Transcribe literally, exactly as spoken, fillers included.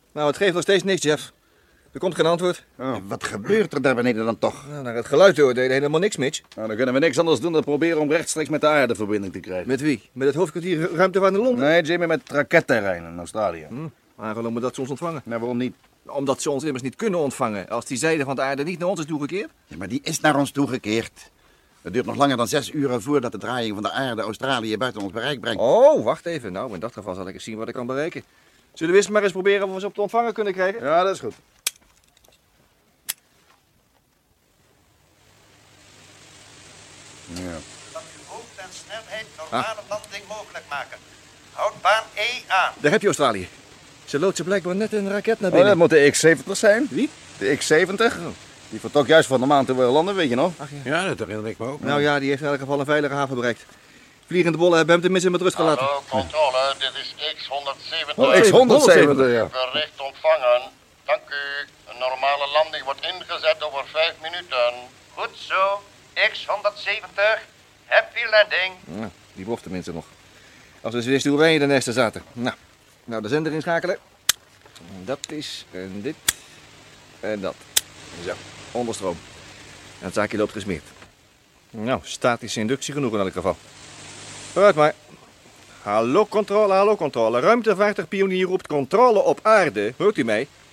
Nou, het geeft nog steeds niks, Jeff. Er komt geen antwoord. Oh. Wat gebeurt er daar beneden dan toch? Nou, naar het geluid te oordelen helemaal niks, Mitch. Nou, dan kunnen we niks anders doen dan proberen om rechtstreeks met de aarde verbinding te krijgen. Met wie? Met het hoofdkwartier ruimtevaart in Londen? Nee, Jimmy, met het raketterrein in Australië. Hm, waarom moet dat ze ons ontvangen? Nou, waarom niet? Omdat ze ons immers niet kunnen ontvangen als die zijde van de aarde niet naar ons is toegekeerd. Ja, maar die is naar ons toegekeerd. Het duurt nog langer dan zes uren voordat de draaiing van de aarde Australië buiten ons bereik brengt. Oh, wacht even. Nou, in dat geval zal ik eens zien wat ik kan bereiken. Zullen we eens maar eens proberen of we ze op te ontvangen kunnen krijgen? Ja, dat is goed. Ja. Dat uw hoogte en snelheid normale landing mogelijk maken. Houd baan E aan. Daar heb je Australië. Ze loodsen blijkbaar net een raket naar Oh, binnen. dat moet de X zeventig zijn. Wie? De X zeventig. Oh. Die vertrok juist van de maan toen we landen, weet je nog? Ach, ja. Ja, dat herinner ik me ook. Nou ja, die heeft in elk geval een veilige haven bereikt. Vliegende bollen hebben hem tenminste met rust gelaten. Hallo, controle, dit is X honderdzeventig. Oh, X honderdzeventig, ja. Bericht ontvangen. Dank u. Een normale landing wordt ingezet over vijf minuten. Goed zo. X honderdzeventig. Happy landing. Nou, die bocht tenminste nog. Als we eens wisten hoe wij in de nesten zaten. Nou, nou de zender inschakelen. Dat is en dit en dat. Zo, onderstroom. En het zaakje loopt gesmeerd. Nou, statische inductie genoeg in elk geval. Vooruit maar. Hallo controle, hallo controle. Ruimtevaartig pionier roept controle op aarde. Hoort u mij?